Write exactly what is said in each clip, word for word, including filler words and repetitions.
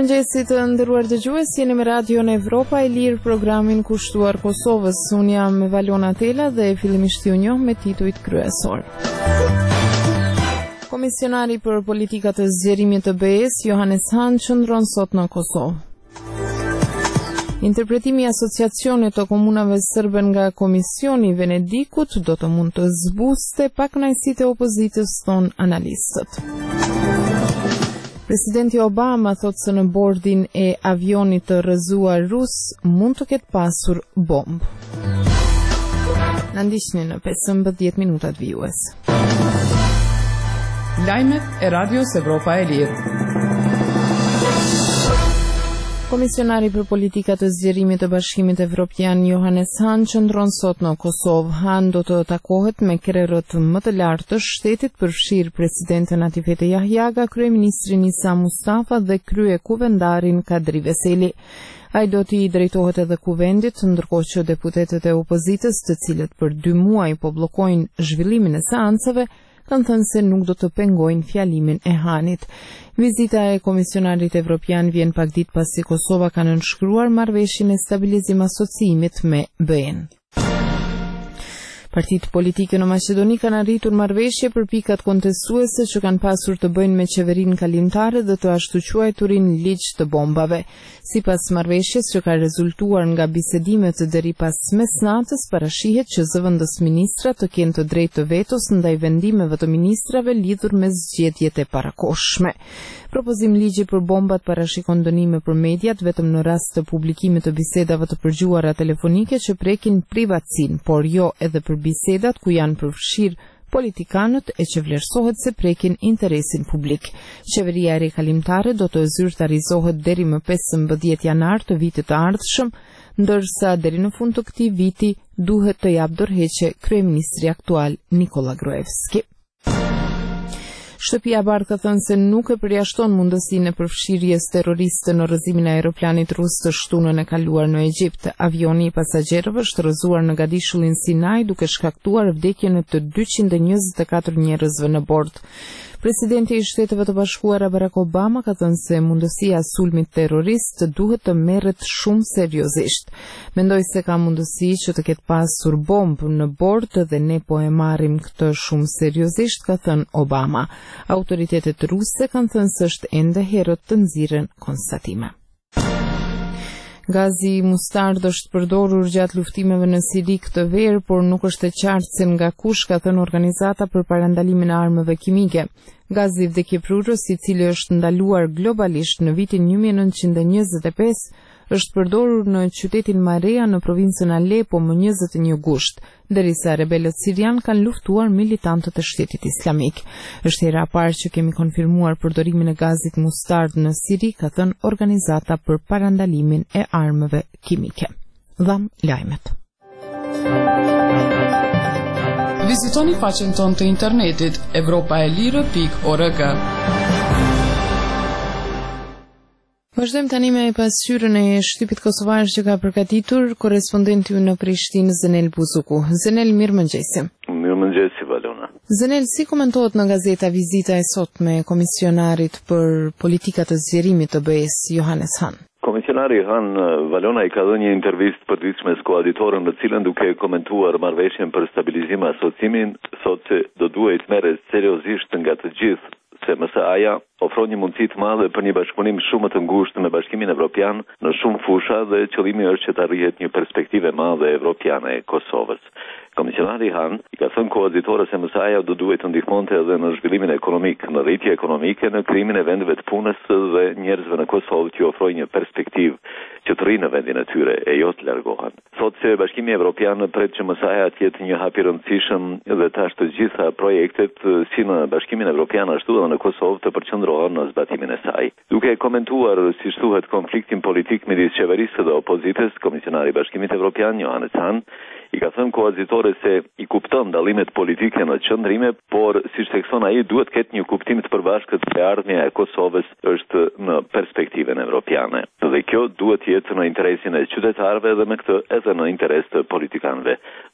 Mirëmëngjesit të nderuar dëgjues, jeni me Radion Evropa e Lirë, programin kushtuar Kosovës. Unë jam me Valona Tela dhe fillimisht ju njoh me titujt kryesor. Komisionari për politikat e zgjerimit të B E-s, Johannes Hahn, qëndron sot në Kosovë. Interpretimi i asociacionit të komunave serbe nga Komisioni i Venedikut do të mund të zbuste pakënaqësitë e opozitës, thon analistët. Presidenti Obama thot se në bordin e avionit të rrëzuar rus mund të ketë pasur bombë. Na ndiqni në pesëmbëdhjetë minutat vijues. Lajmet e Radios Evropa e Lirë. Komisionari për politikat e zgjerimit të Bashkimit Evropian Johannes Hahn qëndron sot në Kosovë. Hahn do të takohet me krerët më të lartë të shtetit, përfshirë presidenten Atifete Jahjaga, kryeministrin Isa Mustafa dhe krye kuvendarin Kadri Veseli. Ai do t'i drejtohet edhe kuvendit, ndërkohë që deputetët e opozitës, të cilët për dy muaj po bllokojnë zhvillimin e seancave, kanë thënë se nuk do të pengojnë fjalimin e Hanit. Vizita e komisionarit evropian vjen pak ditë pasi Kosova ka nënshkruar marrëveshjen e stabilizim asociimit me B E-n. Partitë politike në Maqedoni kanë arritur marrëveshje për pikat kontestuese që kanë pasur të bëjnë me qeverinë kalimtare dhe të ashtu quajturin ligj të bombave. Sipas marrëveshjes që ka rezultuar nga bisedimet deri pas mesnatës, parashihet që zëvendës ministra të kenë të drejtë të vetos ndaj vendimeve të ministrave lidhur me zgjedhjet e parakohshme. Propozim ligji për bombat parashikon dënime për mediat vetëm në rast të publikimit të bisedave të përgjuara telefonike që prekin privatësinë, por jo edhe për bisedat ku janë përfshirë politikanët e që vlerësohet se prekin interesin publik. Qeveria e rikalimtare do të zyrtarizohet deri më pesëmbëdhjetë janar të vitit të ardhshëm, ndërsa deri në fund të këtij viti duhet të japë dorëheqje kryeministri aktual Nikola Gruevski. Shtëpia e Bardhë ka thënë se nuk e përjashton mundësinë e përfshirjes terroriste në rrëzimin e aeroplanit rus të shtunën e kaluar në Egjipt. Avioni i pasagjerëve është rrëzuar në Gadishullin Sinai duke shkaktuar vdekjen e të dyqind e njëzet e katër njerëzve në bord. Presidenti i Shteteve të Bashkuara Barack Obama ka thënë se mundësia e sulmit terrorist duhet të merret shumë seriozisht. Mendoj se ka mundësi që të ketë pasur bombë në bord dhe ne po e marrim këtë shumë seriozisht, ka thënë Obama. Autoritetet ruse kanë thënë se është ende herët të nxirren konstatime. Gazi mustard është përdorur gjatë luftimeve në Siri këtë verë, por nuk është e qartë se nga kush, ka thënë organizata për parandalimin e armëve kimike. Gazi vdekjeprurës, i cili është ndaluar globalisht në vitin një mijë e nëntëqind e njëzet e pesë, është përdorur në qytetin Marea në provincën Alepo më njëzet e një gusht, derisa rebelët sirian kanë luftuar militantët e Shtetit Islamik. Është hera e parë që kemi konfirmuar përdorimin e gazit mustard në Siri, ka thënë organizata për parandalimin e armëve kimike. Dham lajmet. Vizitoni faqen tonë të internetit evropaelire pikë org. Vazhdojmë tani me pasqyrën e shtypit kosovar që ka përgatitur korespondenti ynë në Prishtinë, Zenel Buzuku. Zenel, mirëmëngjesi. Mirëmëngjesi, Valona. Zenel, si komentohet në gazeta vizita e sot me komisionarit për politikat e zgjerimit të B E-s, Johannes Hahn? Komisionari Hahn, Valona, i ka dhënë një intervistë përditshme s koauditorën në cilën duke komentuar marrëveshjen për stabilizim e asociimin, thotë se do duhet merret seriozisht nga të gjithë, se M S A-ja ofron një mundësi të madhe për një bashkëpunim shumë të ngushtë me Bashkimin Evropian në shumë fusha dhe qëllimi është që të arrihet një perspektive madhe evropiane e Kosovës. Komisionari Hahn i ka thënë koauditorës se M S A-ja do duhet të ndihmonte edhe në zhvillimin ekonomik, në rritje ekonomike, në krijimin e vendeve të punës dhe njerëzve në Kosovë të ofrojë një perspektivë që të rrinë në vendin e tyre e jo të largohen. Thotë se Bashkimi Evropian pret që M S A-ja të jetë një hap i rëndësishëm dhe tash të gjitha projektet si në Bashkimin Evropian ashtu edhe në Kosovë të përqendrohen në zbatimin e saj. Duke komentuar si thuhet konfliktin politik midis qeverisë dhe opozitës, komisionari i Bashkimit Evropian Johannes Hahn i ka thënë koauditorës se i kupton dallimet politike në qëndrime, por siç thekson ai duhet ketë një kuptim të përbashkët se ardhmja e Kosovës është në perspektivën evropiane. Dhe kjo duhet jetë në interesin e qytetarëve dhe me këtë edhe në interes të politikanëve.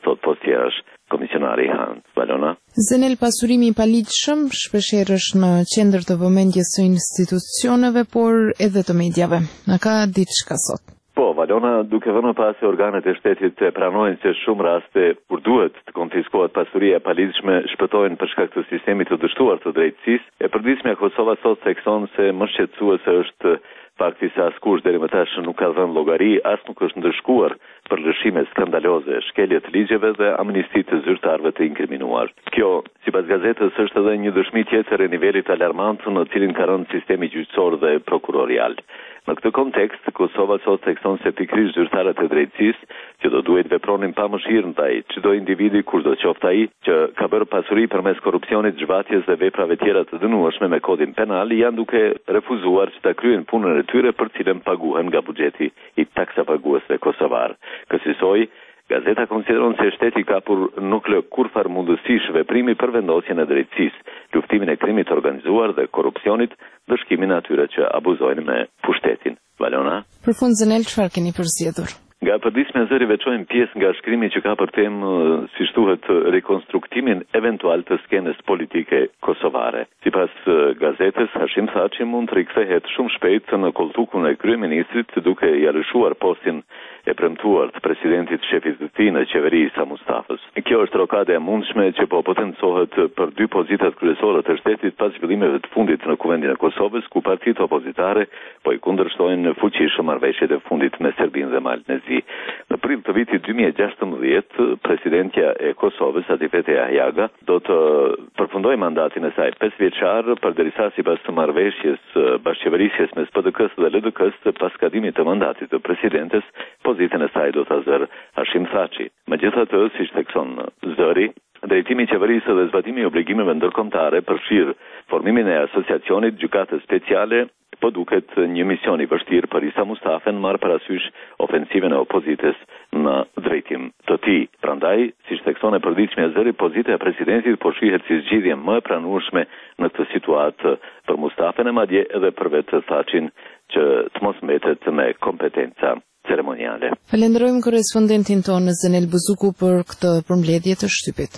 thot postjerash komisionari Han. Valona. Zenel, pasurimi i paligjshëm shpeshherë është në qendër të vëmendjes së institucioneve, por edhe të mediave. Na ka diçka sot? Po, Valona, duke vënë pas se organet e shtetit e pranojnë se shumë raste kur duhet të konfiskohet pasuria e paligjshme shpëtojnë për shkak të sistemit të dështuar të drejtësisë, e përditshmja Kosova sot thekson se më shqetësuese është fakti se askush deri më tash nuk ka dhënë llogari, as nuk është ndëshkuar për lëshime skandaloze, shkelje të ligjeve dhe amnisti të zyrtarëve të inkriminuar. Kjo, sipas gazetës, është edhe një dëshmi tjetër e nivelit alarmant në cilin ka rënë sistemi gjyqësor dhe prokurorial. Në këtë kontekst, Kosova sot thekson se pikërisht zyrtarët e drejtësisë që do duhet vepronin pa mëshirë ndaj çdo individi kushdo qoftë ai që ka bërë pasuri përmes korrupsionit, zhvatjes dhe veprave tjera të dënueshme me kodin penal, janë duke refuzuar që ta kryejnë punën e tyre për cilën paguhen nga buxheti i taksapaguesve kosovar. Kësaj gazeta konsideron se shteti ka për nuk lë kurfar mundësish veprimi për vendosjen e drejtësisë, luftimin e krimit organizuar dhe korrupsionit, dëshkimin e atyre që abuzojnë me pushtetin. Valona? Përfund Zenel, çfarë keni përzgjedhur? Nga përditshmja zëri veçojmë pjesë nga shkrimi që ka për temë, si thuhet, rekonstruktimin eventual të skenës politike kosovare. Sipas gazetës, Hashim Thaçi mund të rikthehet shumë shpejt në koltukun e kryeministrit, duke i alëshuar postin e premtuar të presidentit shefit të tij në qeveri Isa Mustafës. Kjo është rokade e mundshme që po potencohet për dy pozitat kryesore të shtetit pas zhvillimeve të fundit në Kuvendin e Kosovës, ku partitë opozitare po i kundërshtojnë fuqishëm marrëveshjet e fundit me Serbinë dhe Maltezi. Në prill të vitit dy mijë e gjashtëmbëdhjetë, presidentja e Kosovës, Atifete Ahjaga, do të përfundojë mandatin e saj pesëvjeçar, përderisa sipas të marrëveshjes bashkëqeverisjes mes P D K-s dhe L D K-s pas kadimit të mandatit të presidentes, pozitën e saj do ta zërë Hashim Thaçi. Megjithatë, siç thekson zëri, drejtimi i qeverisë dhe zbatimi i obligimeve ndërkombëtare përfshir formimin e asociacionit gjykatës speciale, po duket një mision i vështirë për Isa Mustafën marrë parasysh ofensiven e opozitës në drejtim të tij. Prandaj, siç thekson e përditshmja zëri, pozita e presidentit po shihet si zgjidhje më e pranueshme në këtë situatë për Mustafën e madje edhe për vetë Thaçin që të mos mbetet me kompetenca ceremoniale. Falenderojmë korrespondentin tonë Zenel Buzuku për këtë përmbledhje të shtypit.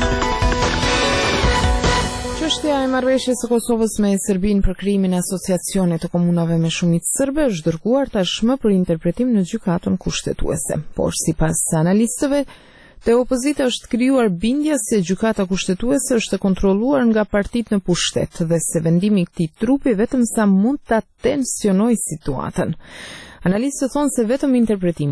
Çështja e marrëveshjes së Kosovës me Serbinë për krijimin e asociacionit të komunave me shumicë serbe është dërguar tashmë për interpretim në gjykatën kushtetuese. Por sipas analistëve, te opozita është krijuar bindja se gjykata kushtetuese është kontrolluar nga partitë në pushtet dhe se vendimi i këtij trupi vetëm sa mund ta tensionojë situatën. Analistët thonë se vetëm interpretimi